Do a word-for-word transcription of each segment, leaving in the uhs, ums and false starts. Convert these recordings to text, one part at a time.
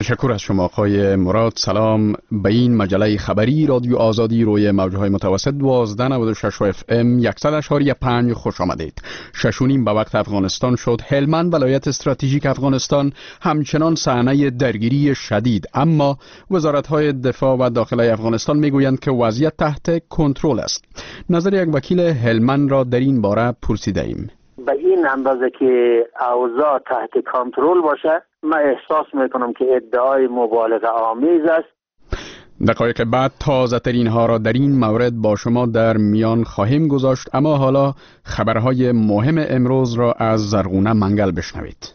تشکر از شما آقای مراد. سلام. به این مجله خبری رادیو آزادی روی موجهای متوسط دوازده نود و شش اف ام صد اشاری پنج خوش آمدید. شش و نیم به وقت افغانستان شد. هلمند ولایت استراتژیک افغانستان همچنان صحنه درگیری شدید، اما وزارت‌های دفاع و داخلی افغانستان میگویند که وضعیت تحت کنترل است. نظر یک وکیل هلمند را در این باره پرسیده ایم. به این اندازه که اوضاع تحت کنترل باشه، من احساس میکنم که ادعای مبالغه آمیز است. دقایق بعد تازه ترین ها را در این مورد با شما در میان خواهیم گذاشت، اما حالا خبرهای مهم امروز را از زرغونه منگل بشنوید.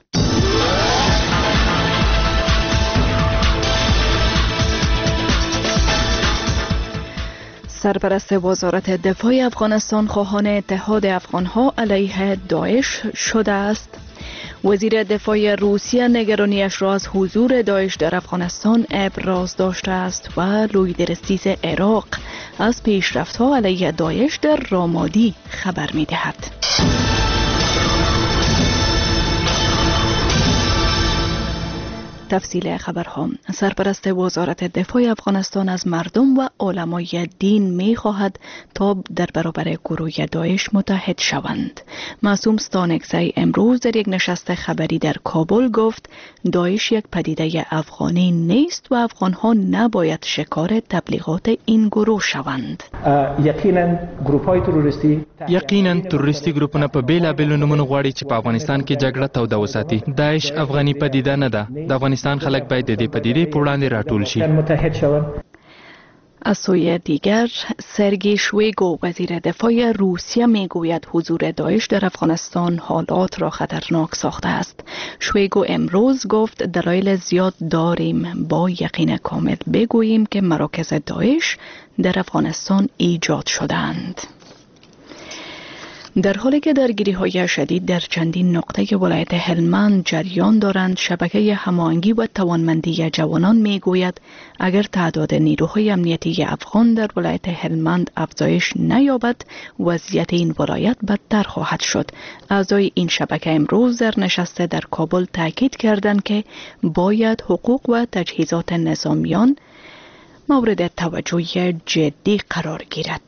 سرپرست وزارت دفاع افغانستان خواهان اتحاد افغانها علیه داعش شده است. وزیر دفاع روسیه نگرانیش را از حضور داعش در افغانستان ابراز داشته است و لویدرستیز عراق از پیشرفت‌ها علیه داعش در رامادی خبر می‌دهد. تفصیل خبرها. سرپرست وزارت دفاع افغانستان از مردم و علمای دین می خواهد تا در برابر گروه داعش متحد شوند. معصوم ستانکزی امروز در یک نشست خبری در کابل گفت داعش یک پدیده افغانی نیست و افغانها نباید شکار تبلیغات این گروه شوند. یقینا گروپ‌های تروریستی یقینا تروریستی ګروپونه په بیلابیلو نومونو غواړي چې په افغانستان کې جګړه توده وساتي. داعش افغاني پدیده نه ده. د افغانستان خلک باید د دې پدیدې په وړاندې راټول شي. از سوی دیگر سرگئی شویگو وزیر دفاع روسیه میگوید حضور داعش در افغانستان حالات را خطرناک ساخته است. شویگو امروز گفت دلایل زیاد داریم با یقین کامل بگوییم که مراکز داعش در افغانستان ایجاد شدند. در حالی که درگیری‌های شدید در چندین نقطه ولایت هلمند جریان دارند، شبکه هماهنگی و توانمندی جوانان میگوید اگر تعداد نیروهای امنیتی افغان در ولایت هلمند افزایش نیابد، وضعیت این ولایت بدتر خواهد شد. اعضای این شبکه امروز در نشست در کابل تاکید کردند که باید حقوق و تجهیزات نظامیان مورد توجه جدی قرار گیرد.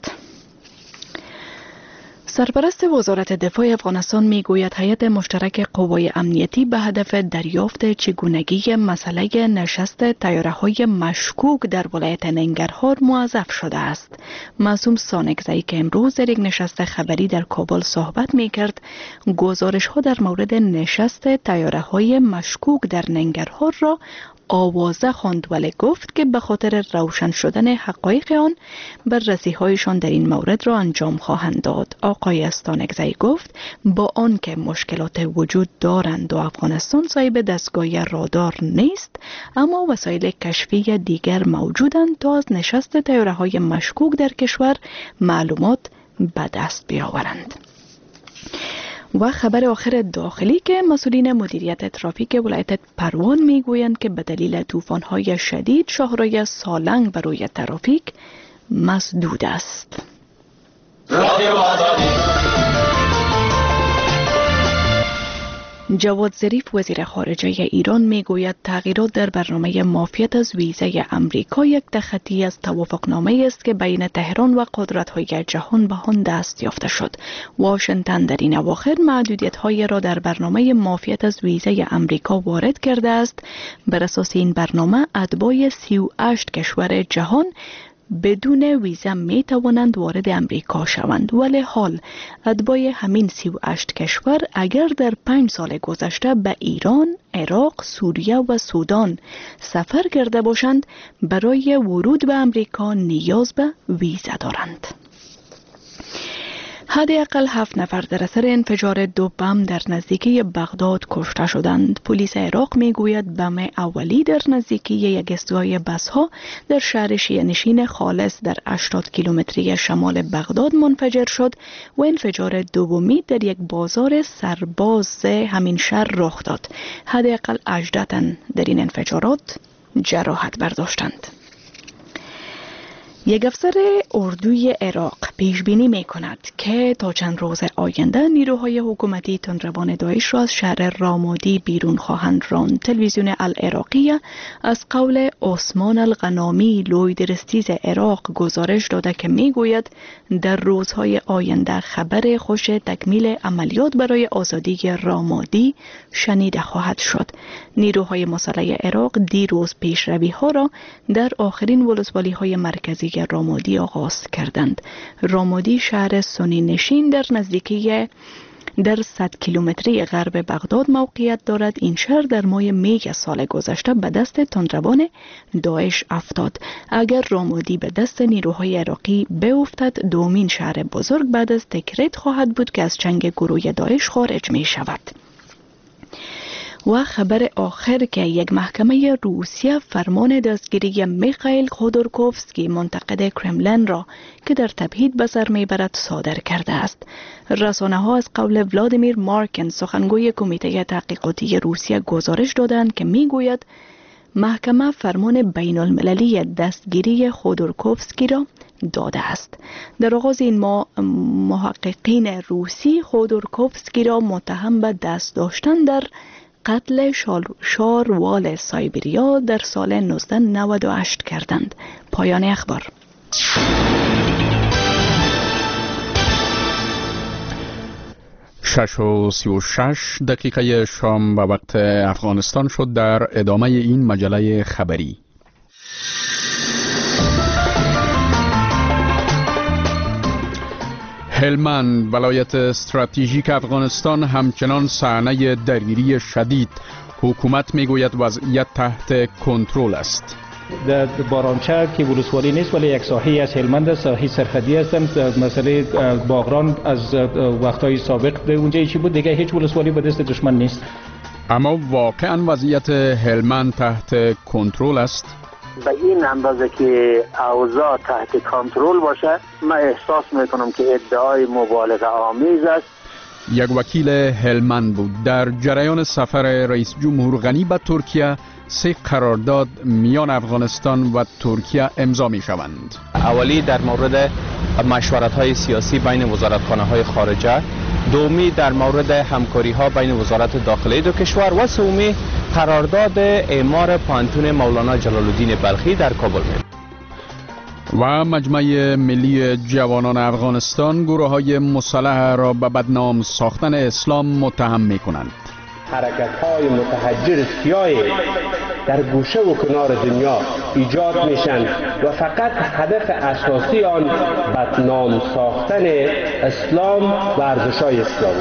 سرپرست وزارت دفاع افغانستان میگوید هیئت مشترک قوای امنیتی به هدف دریافت چگونگی مسئله نشست طیاره‌های مشکوک در ولایت ننگرهار موظف شده است. معصوم ستانکزی که امروز در یک نشست خبری در کابل صحبت میکرد، گزارش‌ها در مورد نشست طیاره‌های مشکوک در ننگرهار را آوازه خواند، ولی گفت که به خاطر روشن شدن حقایق آن بررسی‌هایشان در این مورد را انجام خواهند داد. آقای ستانکزی گفت با آنکه مشکلات وجود دارند و افغانستان صاحب دستگاه رادار نیست، اما وسایل کشفی دیگر موجودند تا از نشست طیاره‌های مشکوک در کشور معلومات به دست بیاورند. و خبر آخر داخلی که مسئولین مدیریت ترافیک ولایت پروان میگویند که به دلیل طوفان‌های شدید شاهراه سالنگ برای ترافیک مسدود است. جواد ظریف وزیر خارجه ایران میگوید تغییرات در برنامه معافیت از ویزه امریکا یک تخطی از توافقنامه است که بین تهران و قدرت‌های جهان به آن دست یافته شد. واشنگتن در این اواخر محدودیت‌های را در برنامه معافیت از ویزه امریکا وارد کرده است. بر اساس این برنامه اتباع سی و هشت کشور جهان بدون ویزا می توانند وارد امریکا شوند، ولی حال اتباع همین سی و هشت کشور اگر در پنج سال گذشته به ایران، عراق، سوریه و سودان سفر کرده باشند برای ورود به امریکا نیاز به ویزا دارند. حداقل هفت نفر در اثر انفجار دو بم در نزدیکی بغداد کشته شدند. پلیس عراق میگوید بم اولی در نزدیکی یک ایستگاه بس‌ها در شهر شیعه‌نشین خالص در هشتاد کیلومتری شمال بغداد منفجر شد و انفجار دومی در یک بازار سرباز همین شهر رخ داد. حداقل هجده تن در این انفجارات جراحت برداشتند. یک افسر اردوی عراق پیش بینی می کند که تا چند روز آینده نیروهای حکومتی تندروان داعش را از شهر رامادی بیرون خواهند راند. تلویزیون العراقیه از قول عثمان الغنامی لویدرستیز عراق گزارش داده که می گوید در روزهای آینده خبر خوش تکمیل عملیات برای آزادی رامادی شنیده خواهد شد. نیروهای مسلح عراق دیروز پیشروی ها را در آخرین ولسوالی های مرکزی رامادی آغاز کردند. رامادی شهر سنی نشین در نزدیکی در صد کیلومتری غرب بغداد موقعیت دارد. این شهر در ماه می سال گذشته به دست تندروان داعش افتاد. اگر رامادی به دست نیروهای عراقی بیفتد، دومین شهر بزرگ بعد از تکریت خواهد بود که از چنگ گروه داعش خارج می شود. و خبر آخر که یک محکمه روسیه فرمان دستگیری میخائیل خودورکوفسکی منتقد کرملین را که در تبعید به سر میبرد صادر کرده است. رسانه ها از قول ولادیمیر مارکن سخنگوی کمیته تحقیقاتی روسیه گزارش دادند که میگوید محکمه فرمان بین المللی دستگیری خودورکوفسکی را داده است. در آغاز این ماه محققین روسی خودورکوفسکی را متهم به دست داشتن در قتل شاروال سایبریا در سال نوزده نود و هشت کردند. پایان اخبار. شش و سی و شش دقیقه شام به وقت افغانستان شد. در ادامه این مجله خبری هلمند، ولایت استراتژیک افغانستان، همچنان صحنه درگیری شدید. حکومت میگوید وضعیت تحت کنترل است. در بارانچه که ولسوالی نیست ولی یک ساحه از هلمند، ساحه سرحدی هستند. مسئله باغران از وقتهای سابق در اونجا چی بود، دیگه هیچ ولسوالی به دست دشمن نیست. اما واقعا وضعیت هلمند تحت کنترل است؟ به این اندازه که اوضاع تحت کنترل باشه، من احساس میکنم که ادعای مبالغه آمیز است. یک وکیل هلمند بود. در جریان سفر رئیس جمهور غنی به ترکیه، سه قرارداد میان افغانستان و ترکیه امضا می شوند. اولی در مورد مشورت‌های سیاسی بین وزارتخانه‌های خارجه، دومی در مورد همکاری‌ها بین وزارت داخلی دو کشور و سومی قرارداد اعمار پانتون مولانا جلال الدین بلخی در کابل می. و مجمع ملی جوانان افغانستان گروه‌های مسلح را به بدنام ساختن اسلام متهم می‌کنند. حرکت‌های متحجر سیاه در گوشه و کنار دنیا ایجاد میشن و فقط هدف اساسی آن بدنام ساختن اسلام و ارزش‌های اسلامی.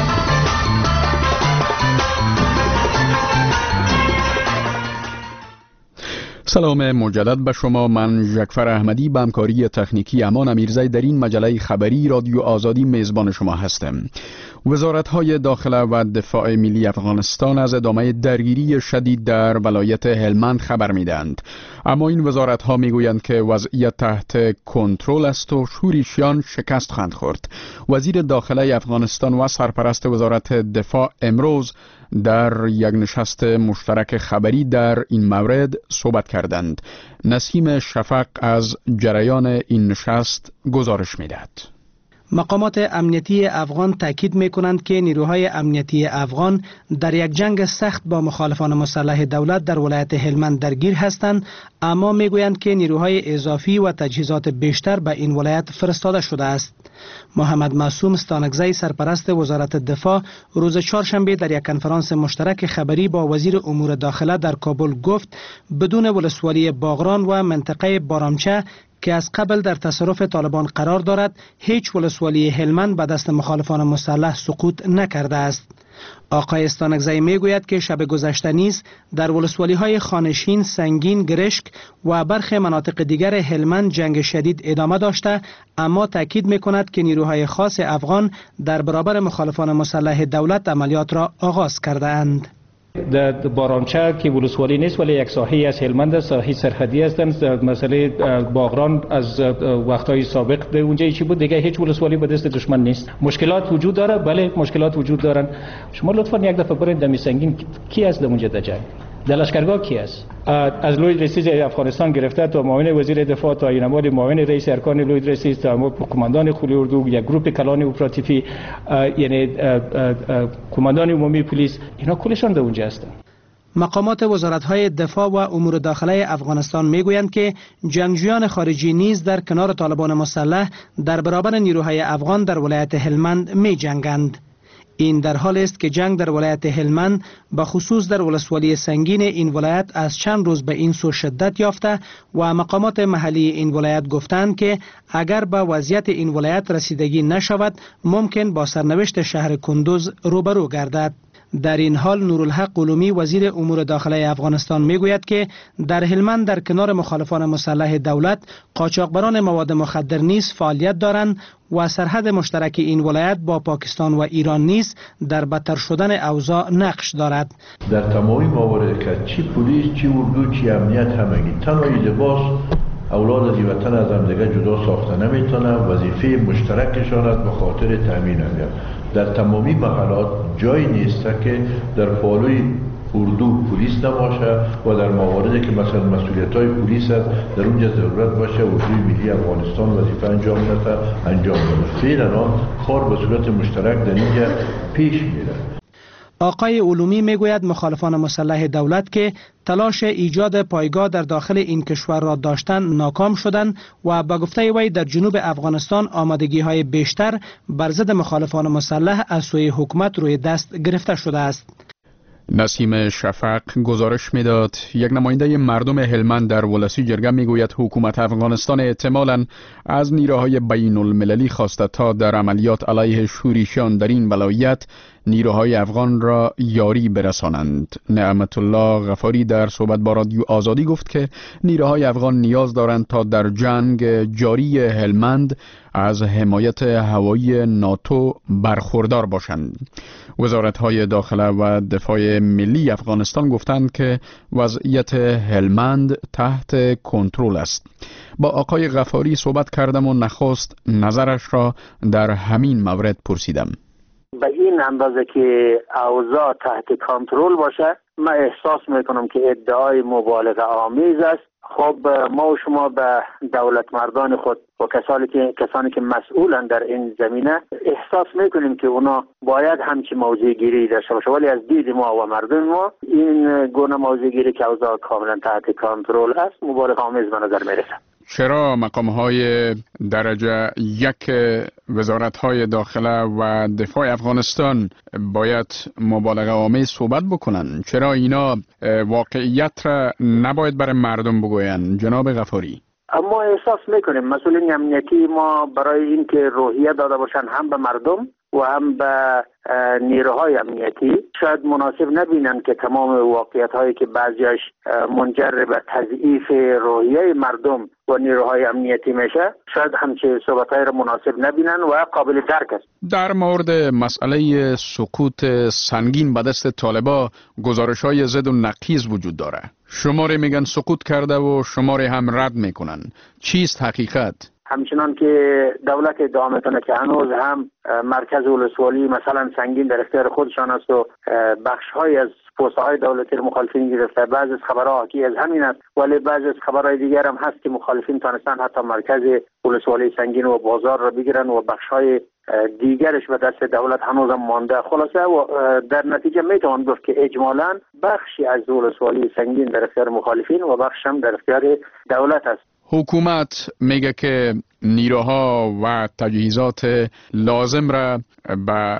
سلام مجدد به شما. من ژکفر احمدی به همکاری تکنیکی امان امیرزی در این مجله خبری رادیو آزادی میزبان شما هستم. وزارت‌های داخله و دفاع ملی افغانستان از ادامه درگیری شدید در ولایت هلمند خبر میدهند، اما این وزارت‌ها میگویند که وضعیت تحت کنترل است و شورشیان شکست خواهند خورد. وزیر داخله افغانستان و سرپرست وزارت دفاع امروز در یک نشست مشترک خبری در این مورد صحبت کردند. نسیم شفق از جریان این نشست گزارش می‌دهد. مقامات امنیتی افغان تاکید می‌کنند که نیروهای امنیتی افغان در یک جنگ سخت با مخالفان مسلح دولت در ولایت هلمند درگیر هستند، اما میگویند که نیروهای اضافی و تجهیزات بیشتر به این ولایت فرستاده شده است. محمد معصوم ستانکزی سرپرست وزارت دفاع روز چهارشنبه در یک کنفرانس مشترک خبری با وزیر امور داخله در کابل گفت بدون ولسوالی باغران و منطقه بارامچه که از قبل در تصرف طالبان قرار دارد، هیچ ولسوالی هلمند به دست مخالفان مسلح سقوط نکرده است. آقای استانکزی میگوید که شب گذشته نیز در ولسوالی های خانشین، سنگین، گرشک و برخی مناطق دیگر هلمند جنگ شدید ادامه داشته، اما تاکید میکند که نیروهای خاص افغان در برابر مخالفان مسلح دولت عملیات را آغاز کرده اند. در بارانچه که ولسوالی نیست ولی یک ساحه از هلمند، ساحه سرحدی هستند. مسئله باغران از وقتهای سابق در اونجا چی بود، دیگه هیچ ولسوالی به دست دشمن نیست. مشکلات وجود داره، بله مشکلات وجود دارن. شما لطفا یک دفعه برید دمی سنگین کی از اونجا در جنگ در لشکرگاه کی است؟ از لوی رئیس افغانستان گرفته تا معاون وزیر دفاع تا اینماد معاون رئیس ارکان لوی رئیس تا کماندان خلی اردو یا گروپ کلان اپراتیفی، یعنی کماندان عمومی پلیس، اینا کلشان در اونجا هستند. مقامات وزارت‌های دفاع و امور داخله افغانستان میگویند که جنگجویان خارجی نیز در کنار طالبان مسلح در برابر نیروهای افغان در ولایت هلمند می‌جنگند. این در حال است که جنگ در ولایت هلمند به خصوص در ولسوالی سنگین این ولایت از چند روز به این سو شدت یافته و مقامات محلی این ولایت گفتند که اگر به وضعیت این ولایت رسیدگی نشود ممکن با سرنوشت شهر کندوز روبرو گردد. در این حال نورالحق قلومی وزیر امور داخله افغانستان میگوید که در هلمند در کنار مخالفان مسلح دولت قاچاقبران مواد مخدر نیز فعالیت دارند و سرحد مشترک این ولایت با پاکستان و ایران نیز در بدتر شدن اوضاع نقش دارد. در تمامی موارد که چی پلیس چی اردو چی امنیت همگی تنهایی لباس اولاد از وطن از هم دیگه جدا ساخته نمیتونن، وظیفه مشترکشان است به خاطر تامین امنیت. در تمامی محلات جایی نیست که در پالوی اردو پلیس نباشه و در مواردی که مثلا مسئولیت‌های پلیس است در اونجا ضرورت باشه اردوی ملی افغانستان وظیفه انجام بده انجام بده. فعلا کار به صورت مشترک در اینجا پیش میره. آقای علومی میگوید مخالفان مسلح دولت که تلاش ایجاد پایگاه در داخل این کشور را داشتن ناکام شدند و به گفته وی در جنوب افغانستان آمادگی های بیشتر بر ضد مخالفان مسلح از سوی حکومت روی دست گرفته شده است. نسیم شفق گزارش میداد. یک نماینده مردم هلمند در ولسی جرگه میگوید حکومت افغانستان احتمالاً از نیروهای بین المللی خواسته تا در عملیات علیه شورشیان در این ولایت نیروهای افغان را یاری برسانند. نعمت الله غفاری در صحبت با رادیو آزادی گفت که نیروهای افغان نیاز دارند تا در جنگ جاری هلمند از حمایت هوایی ناتو برخوردار باشند. وزارت‌های داخله و دفاع ملی افغانستان گفتند که وضعیت هلمند تحت کنترل است. با آقای غفاری صحبت کردم و نخست نظرش را در همین مورد پرسیدم. به این اندازه که اوضاع تحت کنترل باشه من احساس میکنم که ادعای مبالغه آمیز است. خب ما و شما به دولت مردان خود و کسانی که کسانی که مسئولن در این زمینه احساس میکنیم که اونا باید همچی موضع گیری داشته باشه، ولی از دید ما و مردم ما این گونه موضع گیری که اوضاع کاملا تحت کنترل است مبالغه آمیز به نظر میرسه. چرا مقام‌های درجه یک وزارت‌های داخله و دفاع افغانستان باید مبالغه آمیز صحبت بکنن؟ چرا اینا واقعیت را نباید برای مردم بگوین؟ جناب غفاری، اما احساس میکنیم مسئولین امنیتی ما برای اینکه روحیه داده باشن هم به مردم و هم به نیروهای امنیتی شاید مناسب نبینن که تمام واقعیت هایی که بعضیش منجر به تضعیف روحیه مردم و نیروهای امنیتی میشه شاید همچه صحبت های را مناسب نبینن و قابل درک است. در مورد مسئله سقوط سنگین به دست طالبا گزارش های ضد و نقیض وجود داره. شماره میگن سقوط کرده و شماره هم رد میکنن. چیست حقیقت؟ همچنان که دولت ادعا میکنه که هنوز هم مرکز ولسوالی مثلا سنگین در اختیار خودشان است و بخش های از پوسته های دولتی مخالفین گرفته. بعضی از خبرها حاکی از همین است، ولی بعضی از خبرهای دیگر هم هست که مخالفین تانستن حتی مرکز ولسوالی سنگین و بازار را بگیرن و بخش های دیگرش به دست دولت هنوز هم مانده. خلاصه و در نتیجه میتوان گفت که اجمالاً بخشی از ولسوالی سنگین در اختیار مخالفین و بخش هم در اختیار دولت است. حکومت میگه که نیروها و تجهیزات لازم را به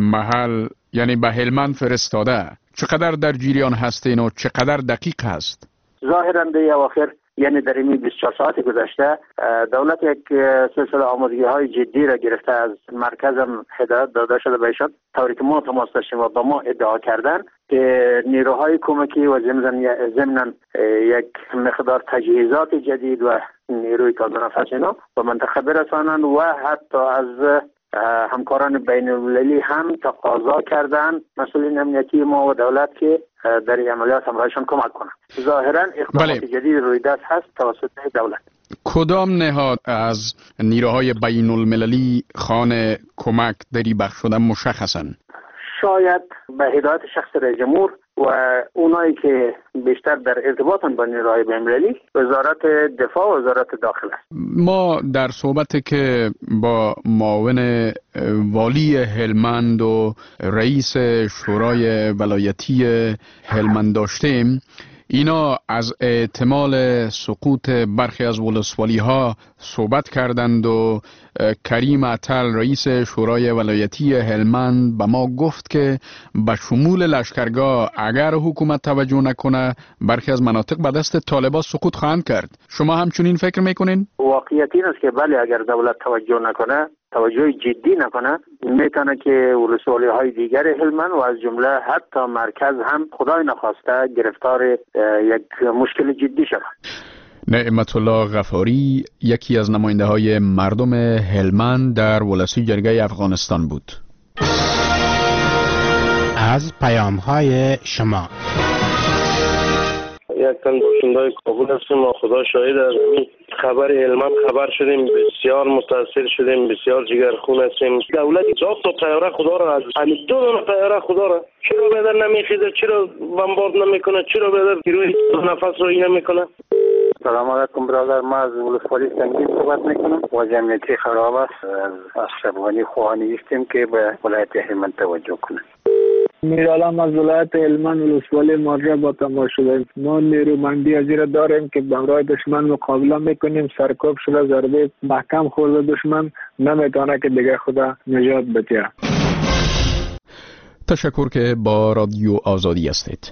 محل یعنی به هلمند فرستاده. چقدر در جریان هستین و چقدر دقیق هست؟ ظاهراً در اواخر یعنی در این بیست و چهار ساعت گذشته دولت یک سلسله آمادگی های جدی را گرفته. از مرکزم هدایت داده شده بهشان طوری که ما تماس داشتیم و با ما ادعا کردن که نیروهای کمکی و ضمناً یک مقدار تجهیزات جدید و نیروی تازه نفس اینا به منطقه برسانند و حتی از همکاران بین المللی هم تقاضا کردن مسئولین امنیتی ما و دولت که در این عملیات همراهشان کمک کنند. ظاهرا اقدامات بله. جدید روی دست هست توسط دولت. کدام نهاد از نیروهای بین المللی خانه کمک دری بخش شدن مشخصاً؟ شاید به هدایت شخص رئیس جمهور و اونایی که بیشتر در ارتباطن با نیروهای بین‌المللی وزارت دفاع و وزارت داخله است. ما در صحبتی که با معاون والی هلمند و رئیس شورای ولایتی هلمند داشتیم، اینا از احتمال سقوط برخی از ولسوالی ها صحبت کردند و کریم عطل رئیس شورای ولایتی هلمند به ما گفت که به شمول لشکرگاه اگر حکومت توجه نکنه برخی از مناطق به دست طالبان سقوط خواهند کرد. شما همچنین فکر میکنین؟ واقعیت این است که بله، اگر دولت توجه نکنه، توجه جدی نکنه، میتونه که ولسوالی های دیگر هلمند و از جمله حتی مرکز هم خدای نخواسته گرفتار یک مشکل جدی شود. نعمت الله غفاری یکی از نماینده های مردم هلمند در ولسی جرگه افغانستان بود. از پیام های شما یک تن باشنده‌های کابل هستیم و خدا شاهد از این خبر هلمند خبر شدیم، بسیار متاثر شدیم، بسیار جگرخون هستیم. دولت دو تا طیاره خدا را از همین دو تا طیاره خدا را چرا بدر نمیخیزه، چرا بمبارد نمیکنه، چرا بدر گروه نفس رو این نمیکنه. سلام علیکم برادر، ما از ولسوالی سنگین صحبت میکنم. وضع امنیتی خراب است. از افغانی خواهانی هستیم که به ولایت هلمند توجه کنه. میرالم از ولایت هلمند ولسوالی ماجرا با تماس شده. ما نیرومندی از این داریم که به همراه دشمن مقابله میکنیم. سرکوب شده، ضربه محکم خورده، دشمن نمیتونه که دیگه خدا نجات بده. تشکر که با رادیو آزادی هستید.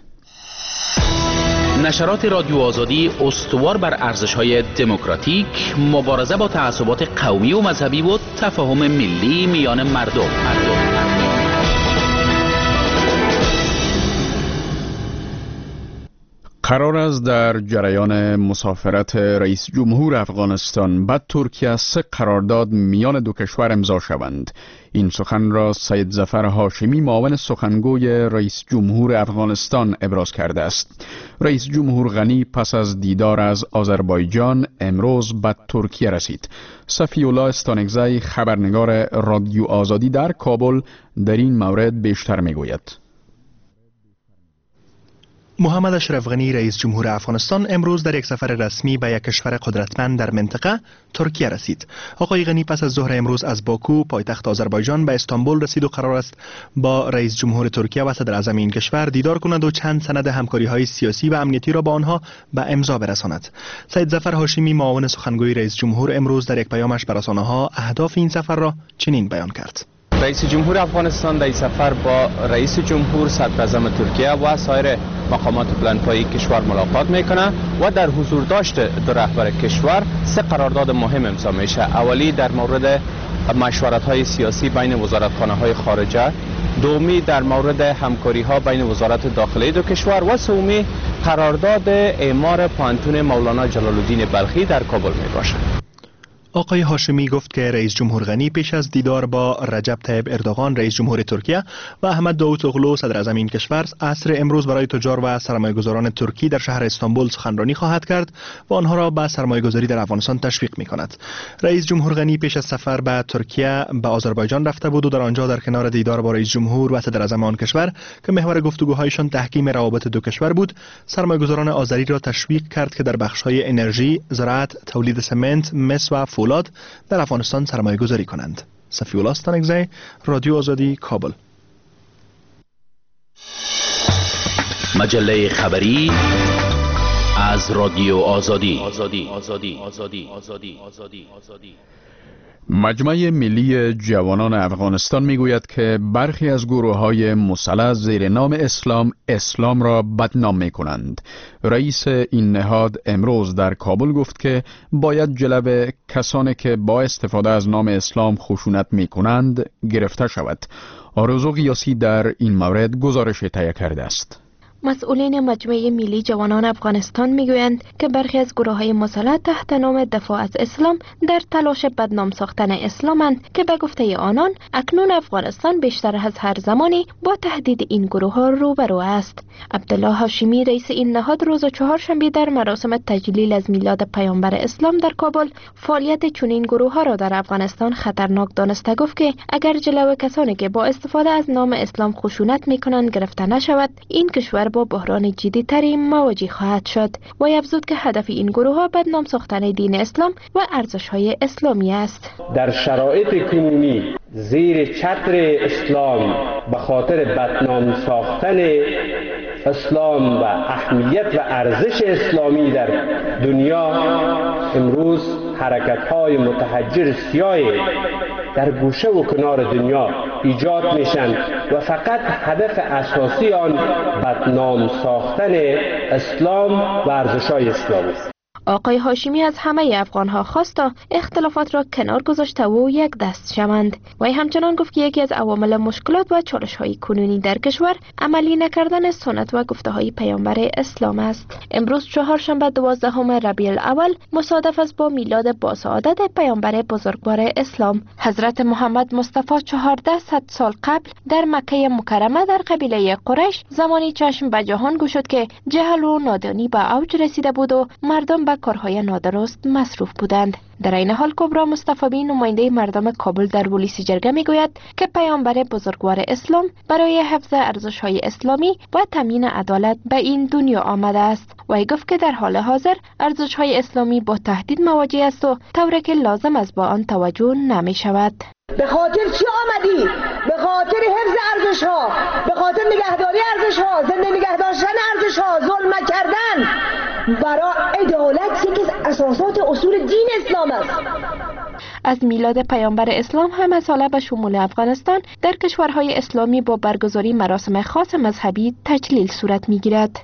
نشرات رادیو آزادی استوار بر ارزش‌های دموکراتیک، مبارزه با تعصبات قومی و مذهبی و تفاهم ملی میان مردم. قرار است در جریان مسافرت رئیس جمهور افغانستان به ترکیه سه قرارداد میان دو کشور امضا شوند. این سخن را سید ظفر هاشمی معاون سخنگوی رئیس جمهور افغانستان ابراز کرده است. رئیس جمهور غنی پس از دیدار از آذربایجان امروز به ترکیه رسید. صفی الله استانگزی خبرنگار رادیو آزادی در کابل در این مورد بیشتر میگوید. محمد اشرف غنی رئیس جمهور افغانستان امروز در یک سفر رسمی به یک کشور قدرتمند در منطقه ترکیه رسید. آقای غنی پس از ظهر امروز از باکو پایتخت آذربایجان به استانبول رسید و قرار است با رئیس جمهور ترکیه و صدر اعظم این کشور دیدار کند و چند سند همکاری‌های سیاسی و امنیتی را با آنها به امضا برساند. سید ظفر هاشمی معاون سخنگوی رئیس جمهور امروز در یک پیامش بر رسانه‌ها اهداف این سفر را چنین بیان کرد: رئیس جمهور افغانستان در این سفر با رئیس جمهور، صدر اعظم ترکیه و سایر مقامات بلندپایه کشور ملاقات میکنه و در حضور داشت دو رهبر کشور سه قرارداد مهم امضا میشه. اولی در مورد مشورت های سیاسی بین وزارتخانه های خارجه، دومی در مورد همکاری ها بین وزارت داخله دو کشور و سومی قرارداد اعمار پانتون مولانا جلال الدین بلخی در کابل می باشد. آقای هاشمی گفت که رئیس جمهور غنی پیش از دیدار با رجب طیب اردوغان رئیس جمهور ترکیه و احمد داوطاغلو صدر اعظم این کشور عصر امروز برای تجار و سرمایه‌گذاران ترکی در شهر استانبول سخنرانی خواهد کرد و آنها را به سرمایه‌گذاری در افغانستان تشویق می‌کند. رئیس جمهور غنی پیش از سفر به ترکیه به آذربایجان رفته بود و در آنجا در کنار دیدار با رئیس جمهور و صدر اعظم آن کشور که محور گفتگوهایشان تحکیم روابط دو کشور بود، سرمایه‌گذاران آذری را تشویق کرد که در بخش‌های انرژی، زراعت، تولید سمنت، مس و فولاد در افغانستان سرمایه گذاری کنند. صفی الله استانگزی، رادیو آزادی، کابل. مجله خبری از رادیو آزادی. آزادی آزادی آزادی آزادی آزادی آزادی مجمع ملی جوانان افغانستان میگوید که برخی از گروه‌های مسلح زیر نام اسلام اسلام را بدنام می‌کنند. رئیس این نهاد امروز در کابل گفت که باید جلب کسانی که با استفاده از نام اسلام خشونت می‌کنند گرفته شود. آرزو قیاسی در این مورد گزارش تهیه کرده است. مسئولین مجمع ملی جوانان افغانستان میگویند که برخی از گروه‌های مسلح تحت نام دفاع از اسلام در تلاش بدنام ساختن اسلامند که به گفته آنان اکنون افغانستان بیشتر از هر زمانی با تهدید این گروه‌ها روبرو است. عبدالله هاشمی رئیس این نهاد روز چهارشنبه در مراسم تجلیل از میلاد پیامبر اسلام در کابل فعالیت چنین گروه‌ها را در افغانستان خطرناک دانسته گفت که اگر جلو کسانی که با استفاده از نام اسلام خشونت می‌کنند گرفته نشود، این کشور با بحران جدی تری مواجه خواهد شد و افزود که هدف این گروه ها بدنام ساختن دین اسلام و ارزش های اسلامی است. در شرایط کنونی زیر چتر اسلام به خاطر بدنام ساختن اسلام و اهمیت و ارزش اسلامی در دنیا امروز حرکت‌های متحجر سیاهی در گوشه و کنار دنیا ایجاد میشن و فقط هدف اساسی آن بدنام ساختن اسلام و ارزش‌های اسلامی است. آقای هاشمی از همه افغان ها خواست تا اختلافات را کنار گذاشته و یک دست شوند. و همچنان گفت که یکی از عوامل مشکلات و چالش های کنونی در کشور عملی نکردن سنت و گفته های پیامبر اسلام است. امروز چهارشنبه دوازدهم ربیع الاول مصادف است با میلاد باسعادت پیامبر بزرگوار اسلام. حضرت محمد مصطفی چهارده صد سال قبل در مکه مکرمه در قبیله قریش زمانی چشم به جهان گشود که جهل و نادانی به اوج رسیده بود و مردم به کارهای نادرست مصروف بودند. در این حال کبرا مصطفی نماینده مردم کابل در پلیس جرگه میگوید که پیامبر بزرگوار اسلام برای حفظ ارزش‌های اسلامی و تامین عدالت به این دنیا آمده است. و گفت که در حال حاضر ارزش‌های اسلامی با تهدید مواجه است و طوری که لازم است با آن توجه نمی شود. به خاطر چی آمدی؟ به خاطر حفظ ارزش ها، به خاطر نگهداری ارزش ها، زنده نگه داشتن ارزش ها، ظلم کردن. برای عدالت یکی از اساسات اصول دین اسلام است. از میلاد پیامبر اسلام همه ساله به شمول افغانستان در کشورهای اسلامی با برگزاری مراسم خاص مذهبی تجلیل صورت میگیرد.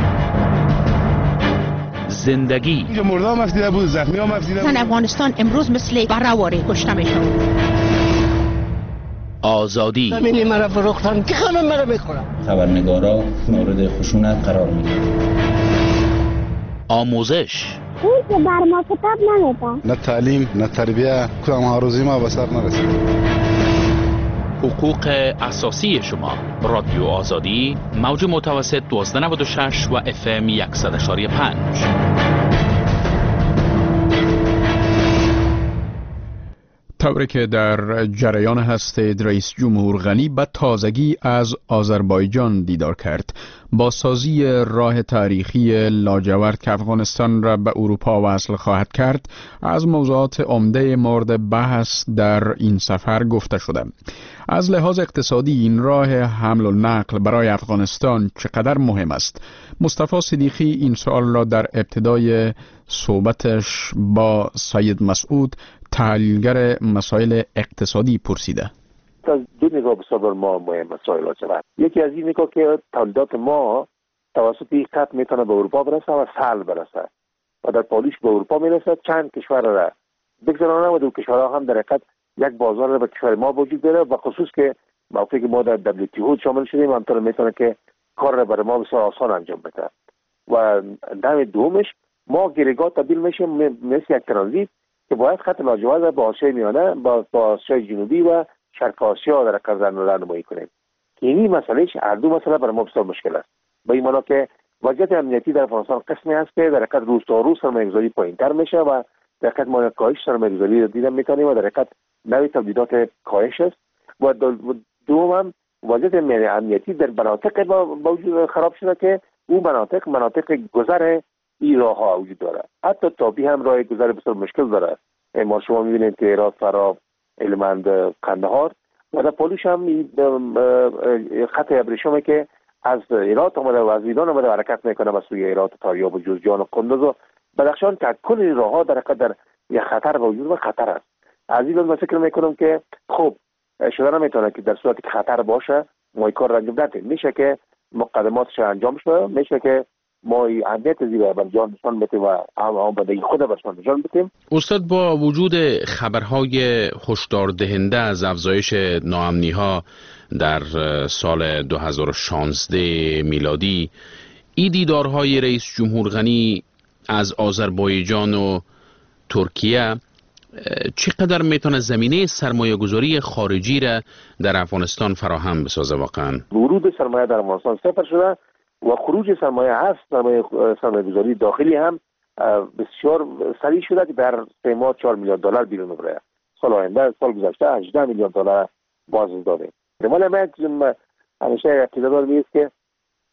زندگی اینجا مردم افزیده بود، زخمی هم افزیده بود. زن افغانستان امروز مثل برآواره کشته میشن. آزادی زمینی مرا فروختن که همه مرا میخورن. خبرنگارا مورد خشونت قرار میگیرن. آموزش این که بر ما کتاب نمیده. نه تعلیم نه تربیه، کدام آرزوی ما به سر نرسید. حقوق اساسی شما. رادیو آزادی موج متوسط دوازده نود و شش و اف ام صد و یک و پنج. طوری که در جریان هستید رئیس جمهور غنی به تازگی از آذربایجان دیدار کرد. با سازی راه تاریخی لاجورد که افغانستان را به اروپا وصل خواهد کرد، از موضوعات عمده مورد بحث در این سفر گفته شده. از لحاظ اقتصادی این راه حمل و نقل برای افغانستان چقدر مهم است؟ مصطفی صدیقی این سوال را در ابتدای صحبتش با سید مسعود تحلیلگر مسائل اقتصادی پرسیده. از دو نگاه بسیار ما مهم مسائل ها شود. یکی از این نگاه که تولیدات ما توسط این خط میتونه به اروپا برسه و سهل برسه و در پالیش به اروپا میرسه. چند کشور را بگذارانه و دو کشورها هم در حقیقت یک بازار را به کشور ما وجود داره و خصوص که موقعی که ما در دبلیو تی او شامل شدیم همطور میتونه که کار را برای ما بسیار آسان انجام بده. و نوع دومش ما گیرگاه تبدیل میشیم مثل یک ترانزیت که باید خط لاجورد با آسیای میانه با با آسیای جنوبی و شرق آسیا در کار راهنمایی کنیم. که این مسئله هر دو مسئله برای ما بسیار مشکل است. به این معنی که وضعیت امنیتی در افغانستان قسمی است که در حقیقت روز تا روز سرمایه‌گذاری پایین‌تر میشه و در حقیقت ما کاهش سرمایه‌گذاری را دیدن می‌کنیم و در حقیقت نوع تولیدات کاهش است و دوم وضعیت امنیتی در مناطق با وجود خراب شده که اون مناطق مناطق گذر این راه ها وجود داره. حتی تابی هم راه گذر بسیار مشکل داره. ما شما می‌بینید که هرات، فرا، هلمند، قندهار و در پولوش هم خط ابریشمی که از هرات آمده و از ایران آمده حرکت میکنه به سوی هرات، تاریاب و جوزجان و قندوز و بدخشان که کل راه ها در حقیقت در یک خطر وجود و خطر است. از این من فکر میکنم که خب شده نمیتونه که در صورتی که خطر باشه ما این کار را انجام ندیم. میشه که مقدماتش انجام شده، میشه که ما اهمیت زیبا بر جان نشان بدیم و هم به خود برشان نشان بدیم. استاد، با وجود خبرهای هشدار دهنده از افزایش ناامنی‌ها در سال دو هزار و شانزده میلادی، این دیدارهای رئیس جمهور غنی از آذربایجان و ترکیه چقدر میتونه زمینه سرمایه گذاری خارجی را در افغانستان فراهم بسازه؟ واقعا ورود سرمایه در افغانستان صفر شده و خروج سرمایه هست. سرمایه سرمایه گذاری داخلی هم بسیار سریع شده که در سه ماه چهار میلیارد دلار بیرون میبره. سال آینده سال گذشته هجده میلیارد دلار باز داده. ولی من همیشه اعتقاد میست که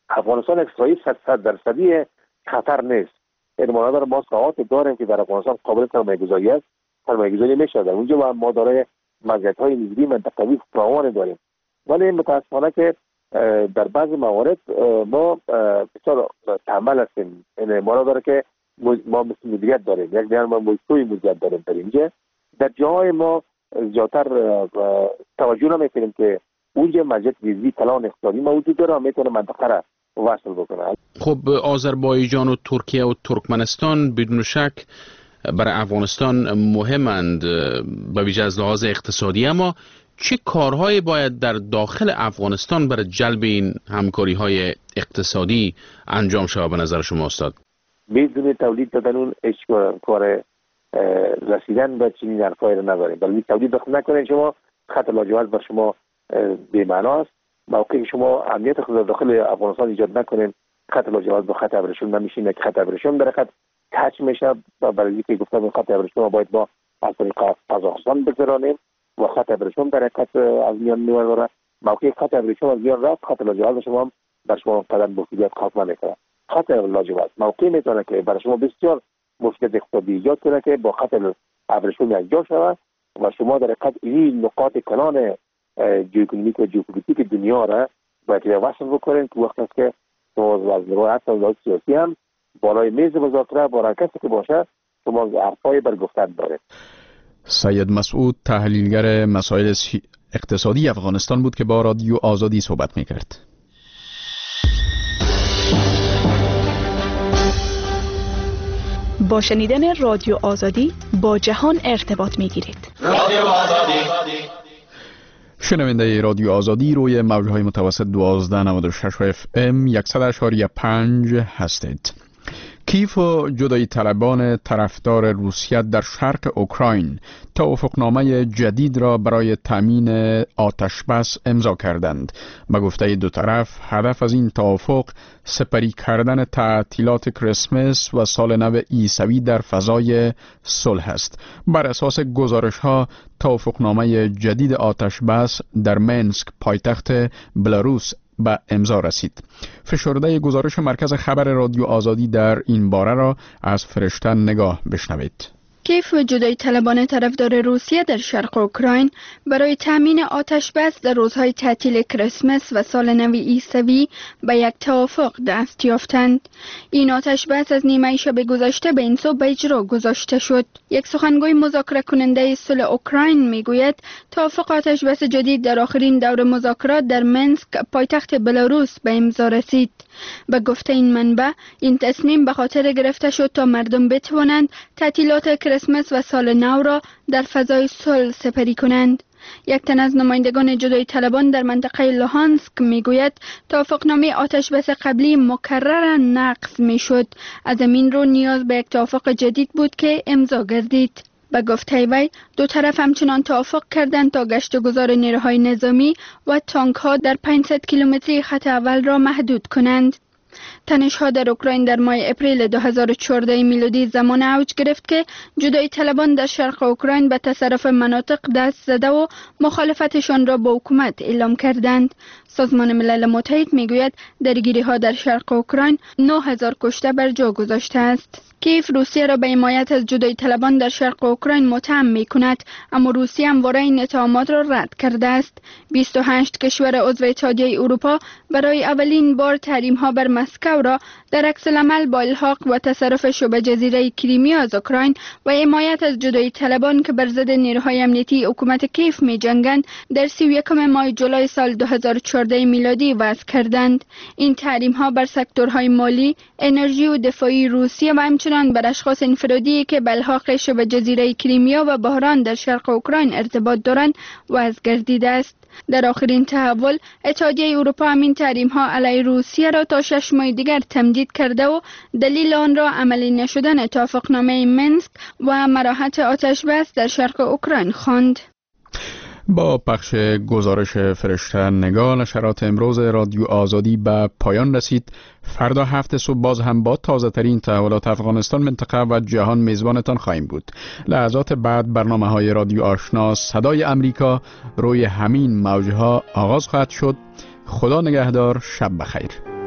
افغانستان اقتصادی صد درصدی خطر نیست. این معنی ما ساعات داریم که در افغانستان قابل سرمایه‌گذاری است، سرمایه‌گذاری میشه در اونجا و ما دارای مزیت‌های نسبی منطقوی فراوان داریم. ولی متاسفانه که در بعضی موارد ما بسیار تحمل هستیم. این معنی داره که ما مثل مدیریت داریم، یک دیگر ما موضوعی مدیریت داریم در اینجا. در جاهای ما زیادتر توجه نمیکنیم که اونجا مزیت نسبی کلان اقتصادی موجود داره و میتونه منطقه را وصل بکنه. خب آذربایجان و ترکیه و ترکمنستان بدون شک برای افغانستان مهمند به ویژه از لحاظ اقتصادی، اما چه کارهایی باید در داخل افغانستان برای جلب این همکاری‌های اقتصادی انجام شود به نظر شما استاد؟ بدون تولید دادن اون هیچ کار رسیدن به چنین حرفایی رو نداریم. ولی تولید بخواد نکنید شما خط لاجورد بر شما بی‌معنا است. موقعی شما امنیت خود داخل افغانستان ایجاد نکنید خط لاجورد با خط ابریشم نمیشینه که خط ابریشم در خط کج میشه و برای اینکه گفتم این خط ابریشم باید با از طریق قزاقستان بگذرانیم و خط ابریشم در حقیقت از میان میبره. موقعی خط ابریشم از میان رفت خط لاجورد شما بر شما قدم مفیدیت کار نمیکنه. خط لاجورد موقعی میتونه که برای شما بسیار مشکل اقتصادی ایجاد کنه که با خط ابریشم انجام شود و شما در حقیقت این نقاط کلان جیوپولیتیک و ژئوپلیتیک دنیا را باید وصل بکنین که وقتی است که شما از نگاه حتی سیاسی هم بالای میز مذاکره با کسی که باشه شما حرفای بر گفتن داره. سید مسعود تحلیلگر مسائل اقتصادی افغانستان بود که با رادیو آزادی صحبت میکرد. با شنیدن رادیو آزادی با جهان ارتباط میگیرید. رادیو آزادی شنونده رادیو آزادی روی موجهای متوسط دوازده نود و شش اف ام صد و شش و پنج هستید. کیف و جدایی طلبان طرفدار روسیه در شرق اوکراین توافقنامه جدید را برای تامین آتش بس امضا کردند. به گفته دو طرف هدف از این توافق سپری کردن تعطیلات کریسمس و سال نو عیسوی در فضای صلح است. بر اساس گزارش ها توافقنامه جدید آتش بس در منسک پایتخت بلاروس به امضا رسید. فشرده گزارش مرکز خبر رادیو آزادی در این باره را از فرشته نگاه بشنوید. کیف و جدایی طلبان طرفدار روسیه در شرق اوکراین برای تامین آتش بس در روزهای تعطیل کریسمس و سال نو عیسوی به یک توافق دست یافتند. این آتش بس از نیمه شب گذشته به این صبح به اجرا گذاشته شد. یک سخنگوی مذاکره کننده صلح اوکراین میگوید توافق آتش بس جدید در آخرین دور مذاکرات در منسک پایتخت بلاروس به امضا رسید. به گفته این منبع این تصمیم به خاطر گرفته شد تا مردم بتوانند تعطیلات کریسمس و سال نو را در فضای صلح سپری کنند. یک تن از نمایندگان جدایی طلبان در منطقه لوهانسک میگوید توافقنامه آتش بس قبلی مکررا نقض میشد. از این رو نیاز به یک توافق جدید بود که امضا گردید. به گفته وی دو طرف همچنان توافق کردند تا گشت و گذار نیروهای نظامی و تانک ها در پانصد کیلومتری خط اول را محدود کنند. تنش‌ها در اوکراین در ماه اپریل دو هزار و چهارده میلادی زمان اوج گرفت که جدایی طلبان در شرق اوکراین به تصرف مناطق دست زده و مخالفتشان را با حکومت اعلام کردند. سازمان ملل متحد میگوید درگیری‌ها در شرق اوکراین نه هزار کشته بر جا گذاشته است. کیف روسیه را به حمایت از جدایی طلبان در شرق اوکراین متهم می کند، اما روسیه همواره این اتهامات را رد کرده است. بیست و هشت کشور عضو اتحادیه اروپا برای اولین بار تحریم ها بر مسکو را در عکس العمل با الحاق و تصرف شبه جزیره کریمیا از اوکراین و حمایت از جدایی طلبان که بر ضد نیروهای امنیتی حکومت کیف می جنگند در سی و یکم ماه جولای سال دو هزار و چهارده میلادی وضع کردند. این تحریم ها بر سکتورهای مالی، انرژی و دفاعی روسیه و همچنین بر اشخاص انفرادی که به الحاق شبه جزیره کریمیا و بحران در شرق اوکراین ارتباط دارند وضع گردیده است. در آخرین تحول اتحادیه اروپا همین تحریم ها علیه روسیه را تا شش ماه دیگر تمدید کرده و دلیل آن را عملی نشدن توافقنامه منسک و مراحت آتش بس در شرق اوکراین خواند. با پخش گزارش فرشته نگاه نشرات امروز رادیو آزادی به پایان رسید. فردا هفت صبح باز هم با تازه ترین تحولات افغانستان، منطقه و جهان میزبانتان خواهیم بود. لحظات بعد برنامه های رادیو آشنا صدای امریکا روی همین موجها آغاز خواهد شد. خدا نگهدار، شب بخیر.